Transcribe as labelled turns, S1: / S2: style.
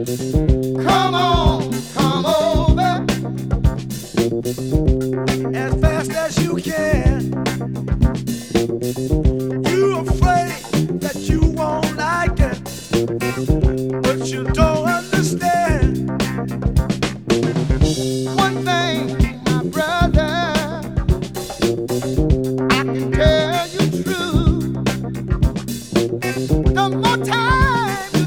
S1: Come on, come over as fast as you can. You afraid that you won't like it?